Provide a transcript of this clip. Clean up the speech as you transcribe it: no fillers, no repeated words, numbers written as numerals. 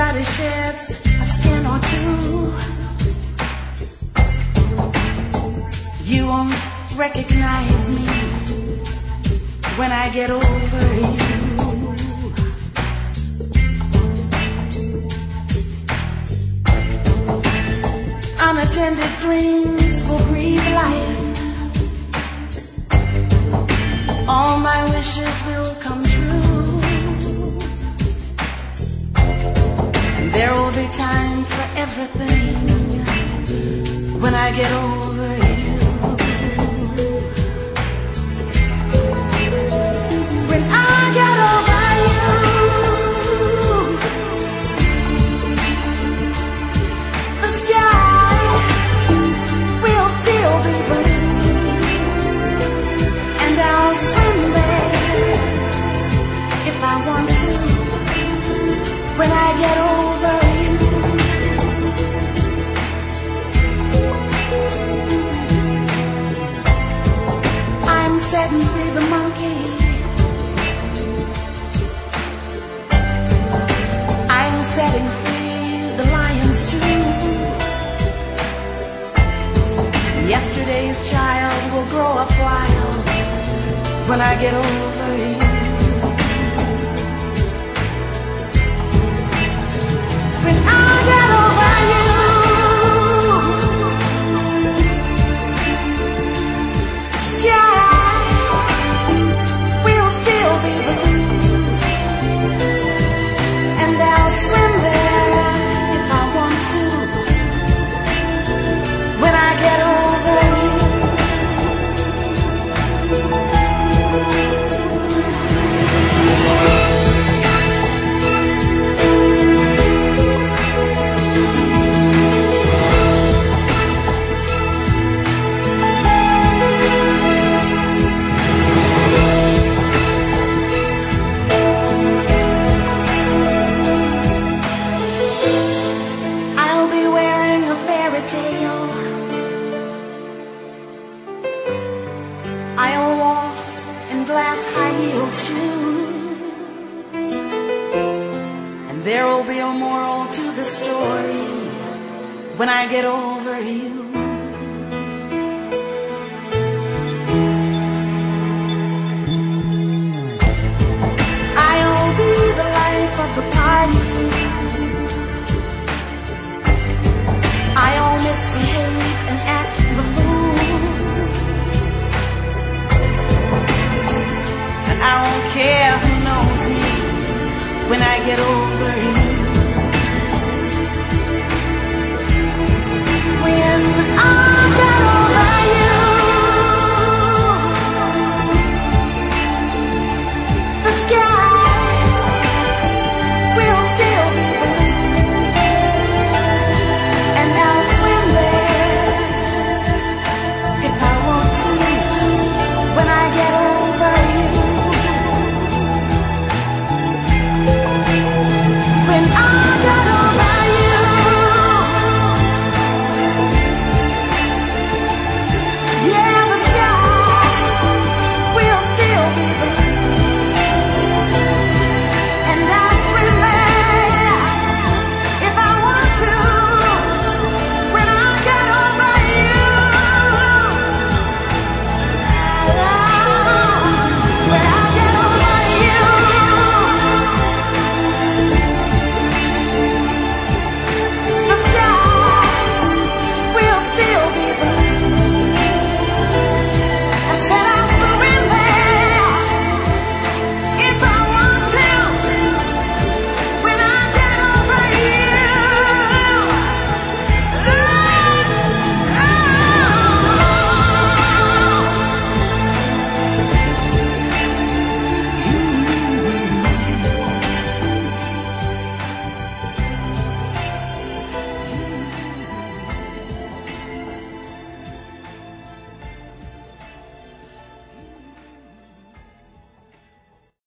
Everybody sheds a skin or two. You won't recognize me when I get over you. Unattended dreams will breathe life. All my wishes will come true. And there will be time for everything when I get over you. When I get over you, the sky will still be blue, and I'll swim there if I want to. When I get over you, I'm setting free the monkey. I'm setting free the lions too. Yesterday's child will grow up wild when I get over you. When I get over you, sky will still be blue, and I'll swim there if I want to. When I get over you, I'll be wearing a fairy tale. I'll waltz in glass high-heeled shoes, and there will be a moral to the story when I get over you. I'll be the life of the party.